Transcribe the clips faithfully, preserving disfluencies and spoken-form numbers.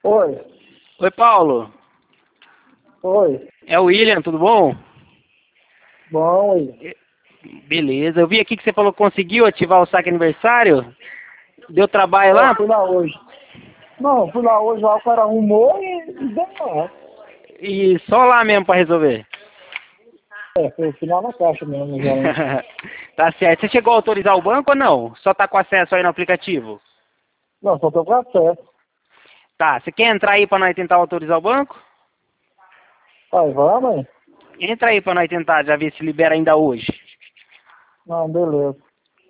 Oi, Oi, Paulo. oi, É o William, tudo bom? bom, oi. E- Beleza. Eu vi aqui que você falou que conseguiu ativar o saque aniversário. Deu trabalho É, lá? fui lá hoje. Não, fui lá hoje, lá o cara arrumou e, e deu lá. E só lá mesmo pra resolver. É, foi fui lá na caixa mesmo, já. Né? Tá certo. Você chegou a autorizar o banco ou não? Só tá com acesso aí no aplicativo? Não, só tô com acesso. Tá. Você quer entrar aí pra nós tentar autorizar o banco? Aí, vamos, hein? Entra aí pra nós tentar já ver se libera ainda hoje. Não, beleza.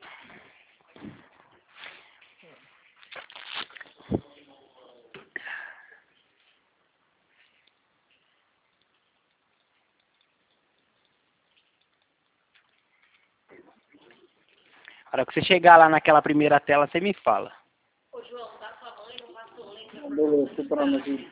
Na hora que você chegar lá naquela primeira tela, você me fala. Não, beleza, tô parando aqui.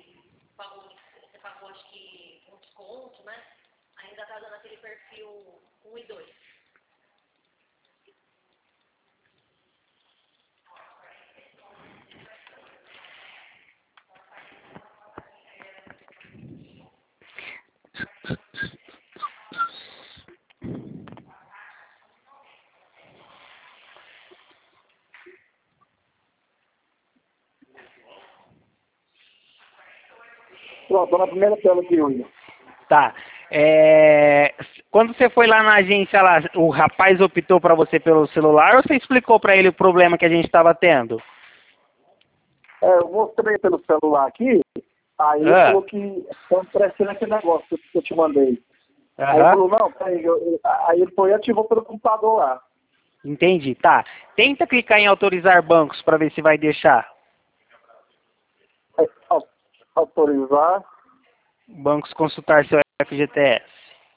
Pronto, tô na primeira tela aqui, William. Tá. É, Quando você foi lá na agência lá, o rapaz optou para você pelo celular ou você explicou para ele o problema que a gente estava tendo? É, eu mostrei pelo celular aqui, aí ele Ah, falou que estão prestando aquele negócio que eu te mandei. Aí ele aham. falou, não, peraí, eu- eu- aí ele foi e ativou pelo computador lá. Entendi. Tá. Tenta clicar em autorizar bancos para ver se vai deixar. Aí, au- autorizar. Bancos consultar seu F G T S.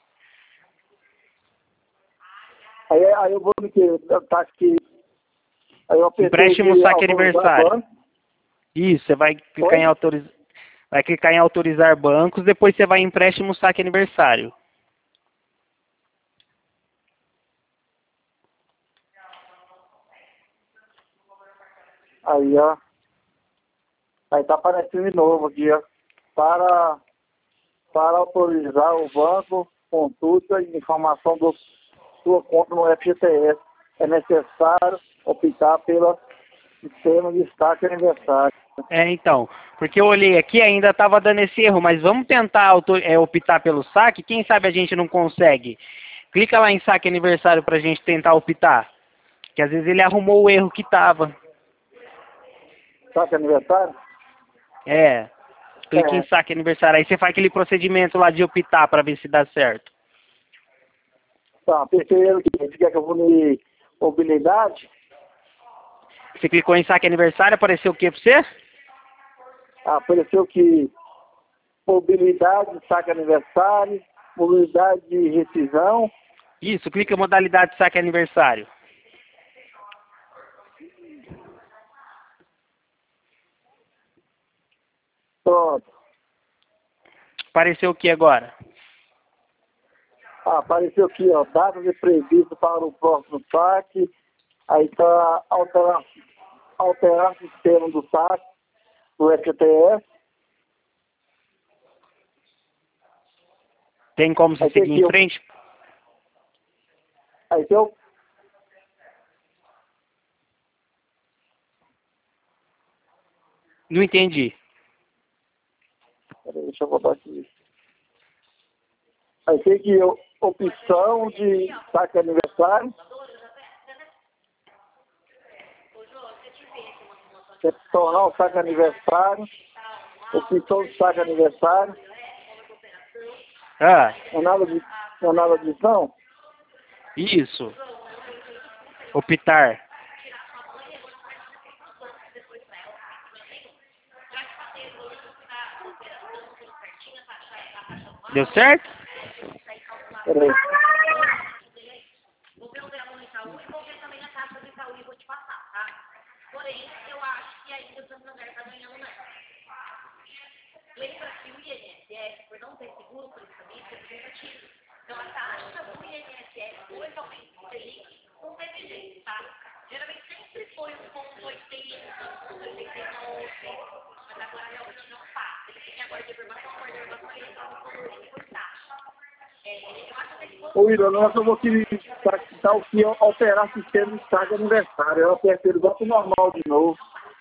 Aí, aí eu vou no que? Tá aqui. Aí eu apertei Empréstimo aqui saque autorizar aniversário. banco. Isso, você vai clicar em Foi? autorizar. Vai clicar em autorizar bancos, depois você vai em empréstimo saque aniversário. Aí, ó. Aí tá aparecendo de novo aqui, ó. Para, para autorizar o banco, consulta e informação da sua conta no F G T S. É necessário optar pelo sistema de destaque aniversário. É, então, porque eu olhei aqui ainda estava dando esse erro, mas vamos tentar auto- é, optar pelo saque, quem sabe a gente não consegue. Clica lá em saque aniversário para a gente tentar optar, que às vezes ele arrumou o erro que estava. Destaque aniversário? É, clica em É. saque aniversário, aí você faz aquele procedimento lá de optar para ver se dá certo. Tá, apertei ele aqui. Você quer que eu vou em mobilidade? Você clicou em saque aniversário, apareceu o que para você? Apareceu que mobilidade, destaque aniversário, mobilidade de rescisão. Isso, clica em modalidade de saque aniversário. Pronto. Apareceu o que agora? Ah, apareceu aqui, ó, data de previsto para o próximo saque. Aí está alterar, alterar o sistema do saque, do F G T S. Tem como você Aí tem seguir aqui, em ó, frente? aí tem o... Não entendi. Peraí, deixa eu botar aqui. Aí tem aqui, ó, opção de saque aniversário. Quer tornar o saque aniversário. Opção de saque aniversário. Ah, Não é nada de, não é nada disso, não? isso. Optar. Deu certo? Peraí. Ô, Ira, nós eu vou querer dar o que alterar o sistema de saque aniversário. Eu apertei ele volta normal de novo.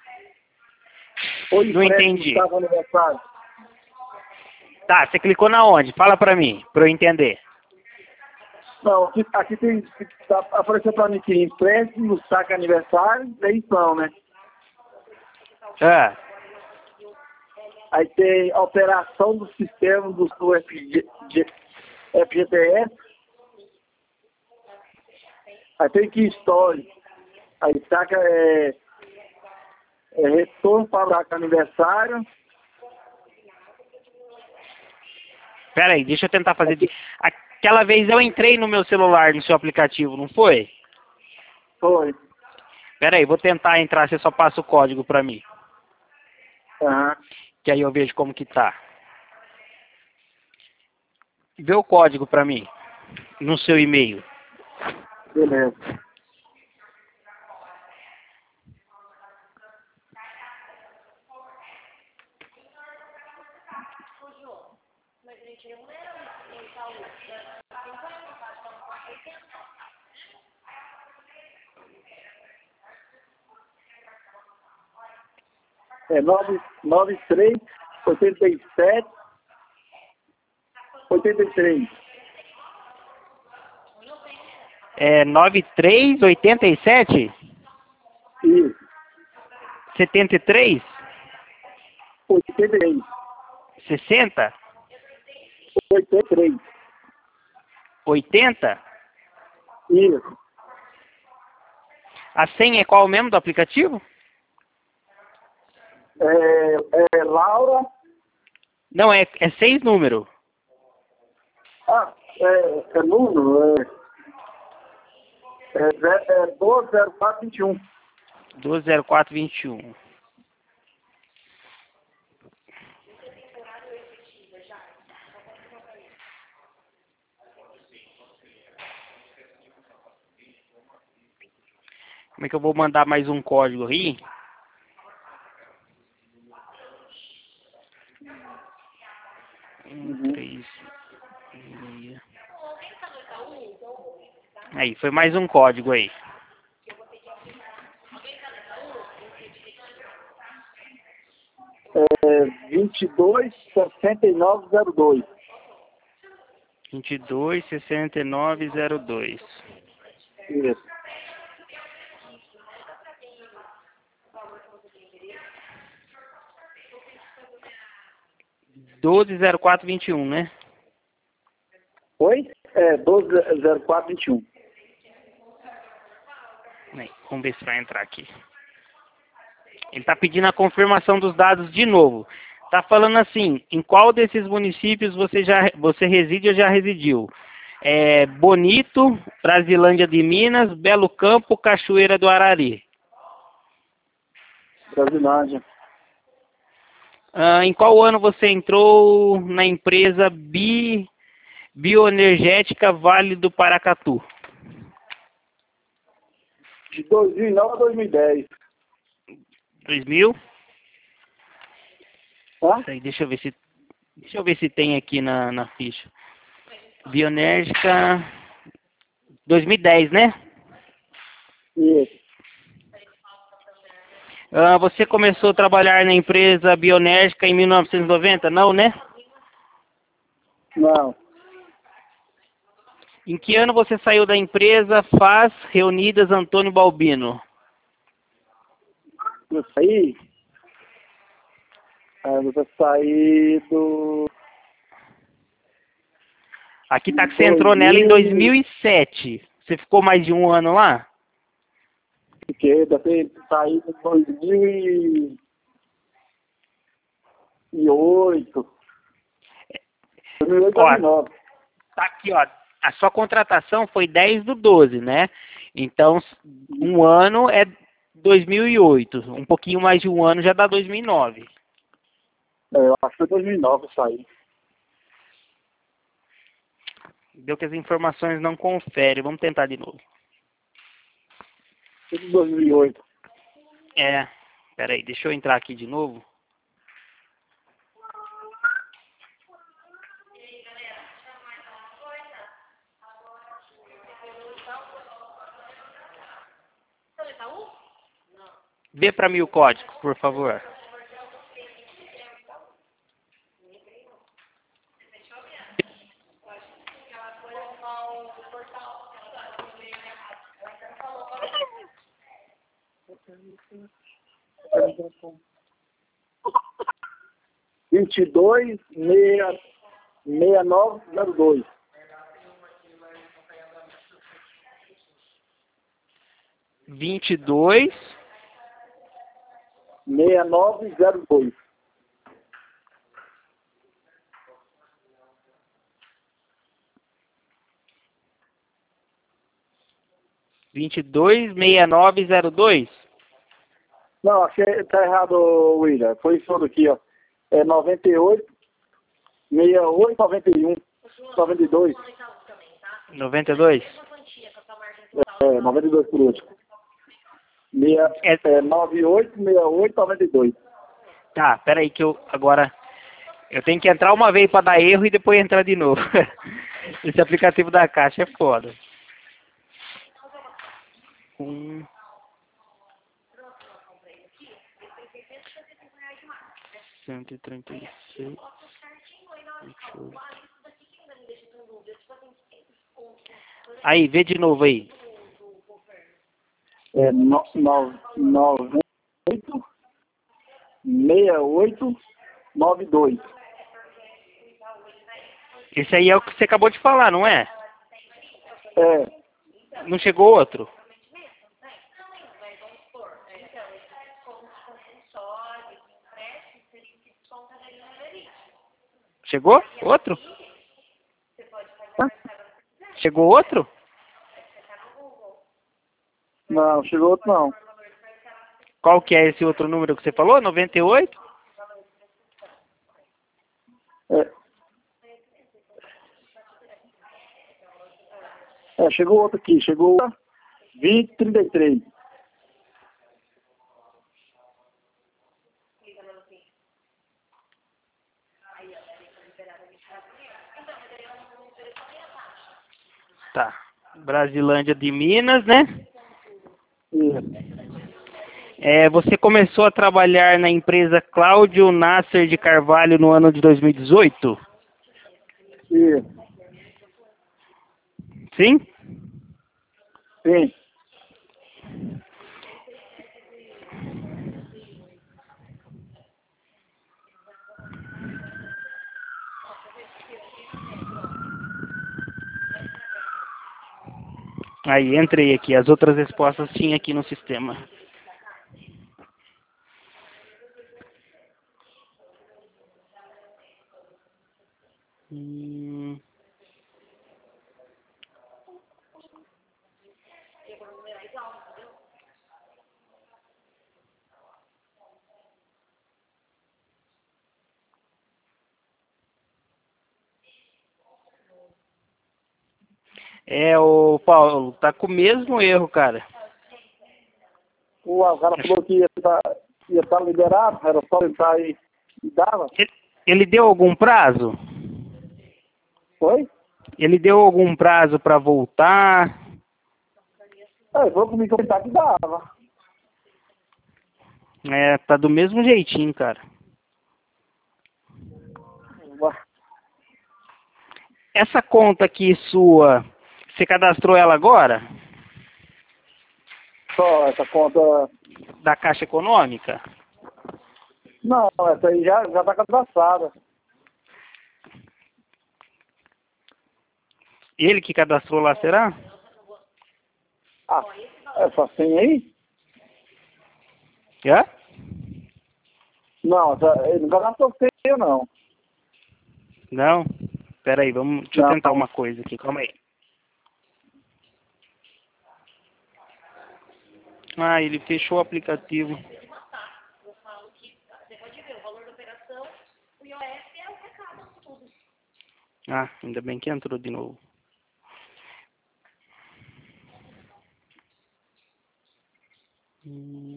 Ou Não entendi. Saque aniversário. Tá, você clicou na onde? Fala pra mim, pra eu entender. Não, aqui, aqui tem. Tá, apareceu pra mim aqui, empréstimo, saque aniversário, eleição, né? Ah, Aí tem alteração do sistema do, do F G, F G T S. Aí tem que história. Aí saca é, é retorno para o saque aniversário. pera aí, deixa eu tentar fazer. De... Aquela vez eu entrei no meu celular, no seu aplicativo, não foi? Foi. Pera aí, vou tentar entrar, você só passa o código pra mim. Aham. Que aí eu vejo como que tá. Vê o código pra mim, no seu e-mail. Beleza. É nove, nove três, oitenta e sete, oitenta e três. É nove três oitenta e sete Isso. setenta e três oitenta e três. sessenta oitenta e três. oitenta. Isso. A senha é qual mesmo do aplicativo? É, é Laura. Não, é, é seis números. Ah, é, é Nuno. É, é, é doze zero quatro vinte e um. doze zero quatro vinte e um. Como é que eu vou mandar mais um código aí? Um, três, meia. Aí, foi mais um código aí. É vinte e dois sessenta e nove zero dois. vinte e dois sessenta e nove zero dois. Isso. doze zero quatro vinte e um, né? Oi? É doze zero quatro vinte e um. Aí, vamos ver se vai entrar aqui. Ele está pedindo a confirmação dos dados de novo. Está falando assim, em qual desses municípios você já você reside ou já residiu? É Bonito, Brasilândia de Minas, Belo Campo, Cachoeira do Arari. Brasilândia. Ah, em qual ano você entrou na empresa Bi, Bioenergética Vale do Paracatu? De dois mil e nove a dois mil e dez. dois mil? Tá? Aí, deixa eu ver se deixa eu ver se tem aqui na, na ficha. Bioenergética dois mil e dez, né? Isso. Ah, você começou a trabalhar na empresa Bioenergética em mil novecentos e noventa? Não, né? Não. Em que ano você saiu da empresa Faz Reunidas Antônio Balbino? Eu saí. Eu vou sair do. Aqui tá que você entrou nela em dois mil e sete. Você ficou mais de um ano lá? Fiquei, deve ter saído em dois mil e oito. dois mil e oito, Ó, dois mil e nove. tá aqui, ó. A sua contratação foi dez do doze, né? Então, um ano é dois mil e oito. Um pouquinho mais de um ano já dá dois mil e nove. É, eu acho que foi dois mil e nove eu saí. Deu que as informações não conferem. Vamos tentar de novo. Tudo dois mil e oito. É, peraí, deixa eu entrar aqui de novo. Vê para mim o código, por favor. vinte e dois, seis, seis nove zero dois. vinte e dois. seis nove zero dois. vinte e dois, seis nove zero dois. Não, achei, tá errado, William. Foi isso aqui, ó. É noventa e oito, sessenta e oito, noventa e um, noventa e dois. noventa e dois? É, noventa e dois por último. Meia, É, é, noventa e oito, sessenta e oito, noventa e dois. tá, peraí que eu agora... Eu tenho que entrar uma vez para dar erro e depois entrar de novo. Esse aplicativo da Caixa é foda. Um... cento e trinta e seis. vinte e oito. Aí, vê de novo aí. É, no, no, noventa e oito, sessenta e oito, noventa e dois. Esse aí é o que você acabou de falar, não é? É, Não chegou outro? Chegou? Outro? Chegou outro? não, chegou outro não. Qual que é esse outro número que você falou? noventa e oito? É, é, chegou outro aqui, chegou vinte, trinta e três. Tá. Brasilândia de Minas, né? Isso, É, você começou a trabalhar na empresa Cláudio Nasser de Carvalho no ano de dois mil e dezoito? isso, Sim? sim. Aí, entrei aqui. As outras respostas tinha aqui no sistema. Hum... É, o Paulo, tá com o mesmo erro, cara. O, o cara falou que ia estar ia tá liberado, era só entrar aí e dava. Ele ele deu algum prazo? Foi? Ele deu algum prazo para voltar? É, falou comigo que que dava. É, tá do mesmo jeitinho, cara. Essa conta aqui sua, você cadastrou ela agora? Só essa conta. Da Caixa Econômica? Não, essa aí já, já tá cadastrada. Ele que cadastrou lá, será? Ah, essa senha aí? É? Não, essa, ele não cadastrou senha, não. Não? Pera aí, vamos, deixa eu Não. tentar uma coisa aqui, calma aí. Ah, ele fechou o aplicativo. Ah, ainda bem que entrou de novo. Hum.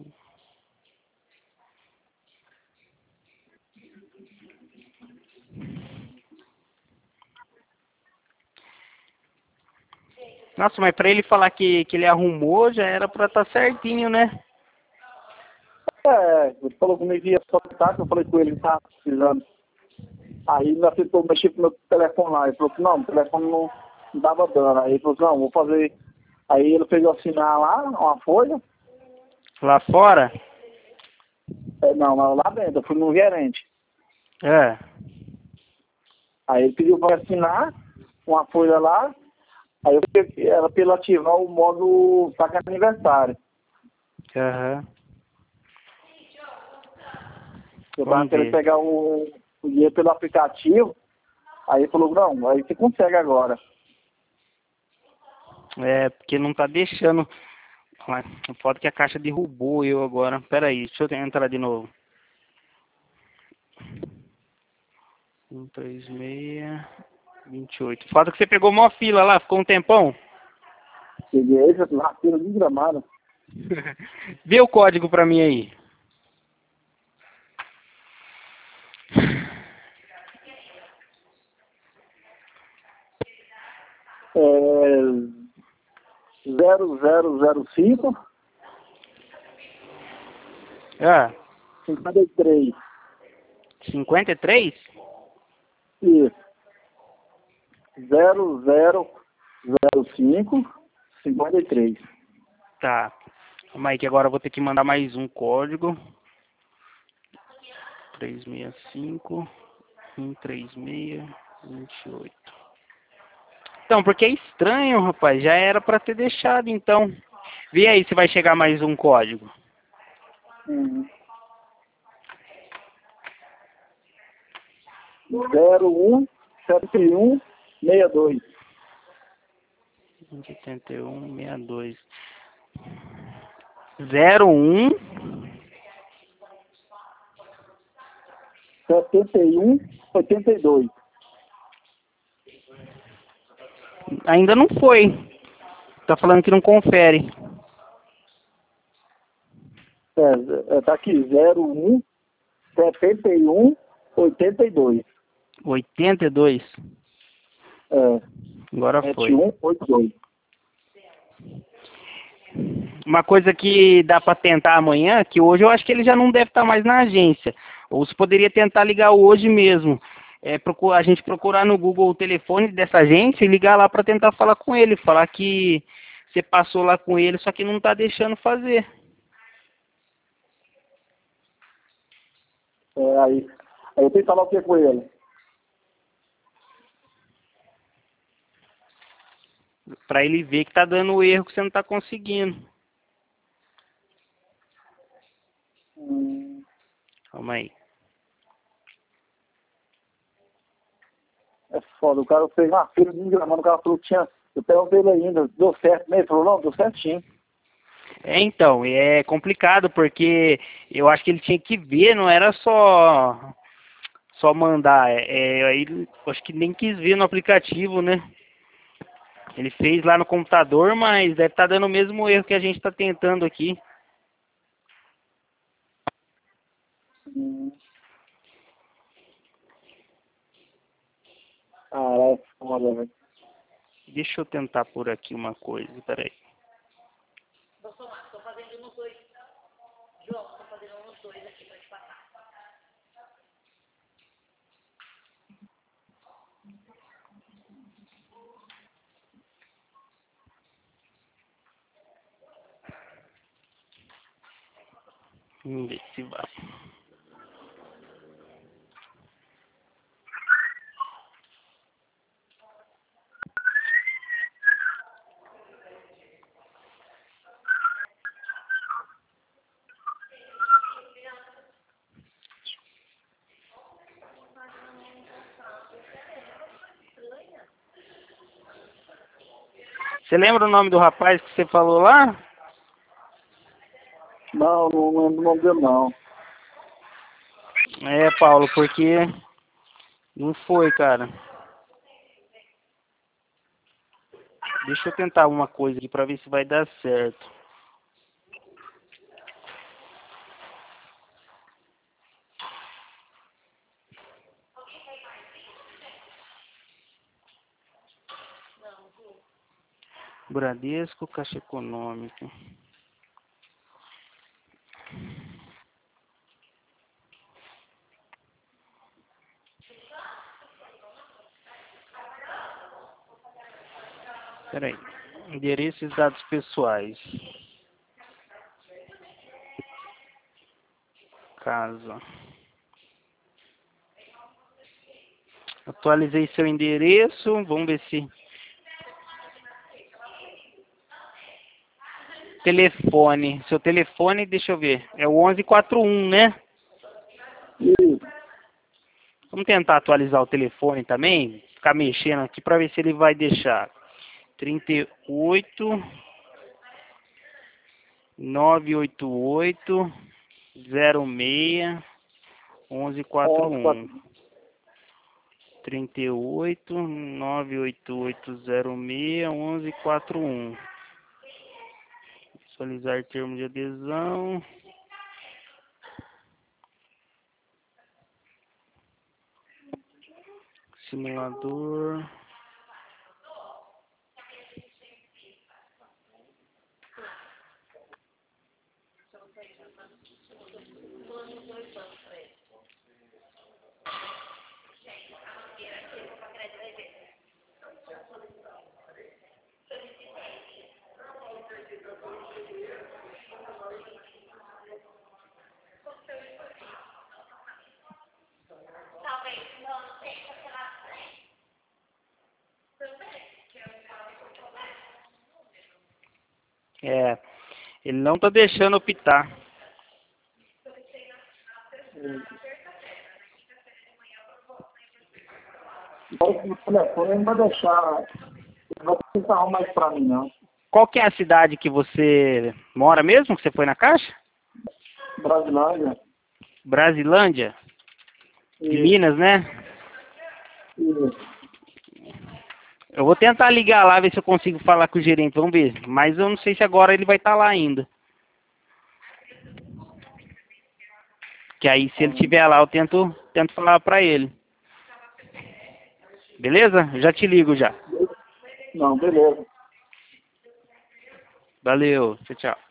Nossa, mas pra ele falar que, que ele arrumou, já era pra estar certinho, né? É, ele falou comigo que ia soltar, que eu falei com ele que estava precisando. Aí ele aceitou mexer com o meu telefone lá. Ele falou que não, o telefone não, não dava dano. Aí ele falou, não, vou fazer. Aí ele fez eu assinar lá, uma folha. Lá fora? É, não, não, lá dentro, eu fui no gerente. É. Aí ele pediu para assinar uma folha lá. Aí eu peguei, era para ele ativar o modo saque aniversário. Aham. Eu tava Vamos querendo ver. pegar o, o dinheiro pelo aplicativo. Aí ele falou, não, aí você consegue agora. É, porque não tá deixando. Ué, pode que a caixa derrubou eu agora. Pera aí, deixa eu entrar de novo. um, três, seis, vinte e oito. Foda que você pegou uma fila lá, ficou um tempão. Peguei esse na fila de Gramado. Vê o código pra mim aí. É, zero zero zero cinco, Ah, cinquenta e três. cinquenta e três? Isso. zero zero zero cinco, cinquenta e três. Tá. Calma aí que agora eu vou ter que mandar mais um código. trezentos e sessenta e cinco, cento e trinta e seis, vinte e oito. Então, porque é estranho, rapaz. Já era pra ter deixado, então. Vê aí se vai chegar mais um código. Uhum. zero um sete um seis dois. oitenta e um, sessenta e dois. zero um. setenta e um oitenta e dois. Ainda não foi. Tá falando que não confere. É, é, tá aqui, zero um setenta e um oitenta e dois. oitenta e dois. É, Agora foi. sete um oito dois. Uma coisa que dá pra tentar amanhã, que hoje eu acho que ele já não deve estar mais na agência. Ou se poderia tentar ligar hoje mesmo. É, procu- a gente procurar no Google o telefone dessa agência e ligar lá pra tentar falar com ele. Falar que você passou lá com ele, só que não tá deixando fazer. É, aí, aí eu tenho que falar o que com ele? Pra ele ver que tá dando erro que você não tá conseguindo. Hum, Calma aí. é foda, o cara fez uma fila de Gramado, o cara falou que tinha. Eu perguntei ele ainda, deu certo, né? Ele falou, não, deu certinho. É, então, é complicado porque eu acho que ele tinha que ver, não era só só mandar. É, é, aí ele acho que nem quis ver no aplicativo, né? Ele fez lá no computador, mas deve estar dando o mesmo erro que a gente está tentando aqui. Hum, cara, é foda, velho. Deixa eu tentar por aqui uma coisa, peraí. Vamos ver se vai. Você lembra o nome do rapaz que você falou lá? Não, não lembro o nome dele, não. É, Paulo, porque não foi, cara. Deixa eu tentar uma coisa aqui pra ver se vai dar certo. Bradesco, Caixa Econômica. Peraí. Endereço e dados pessoais. Casa. Atualizei seu endereço. Vamos ver se... Telefone. Seu telefone, deixa eu ver. É o onze quarenta e um, né? Isso. Vamos tentar atualizar o telefone também. Ficar mexendo aqui para ver se ele vai deixar. trinta e oito, novecentos e oitenta e oito, zero seis, onze quarenta e um. trinta e oito, novecentos e oitenta e oito, zero seis, onze quarenta e um. Visualizar termo de adesão. Simulador. É, ele não tá deixando optar. O telefone não vai deixar. Não vai precisar arrumar isso pra mim, não. Qual que é a cidade que você mora mesmo, que você foi na caixa? Brasilândia. Brasilândia? De Isso. Minas, né? Isso. Eu vou tentar ligar lá, ver se eu consigo falar com o gerente, vamos ver. Mas eu não sei se agora ele vai estar lá ainda. Que aí, se ele estiver lá, eu tento, tento falar pra ele. Beleza? Eu já te ligo já. Não, beleza. Valeu, tchau, tchau.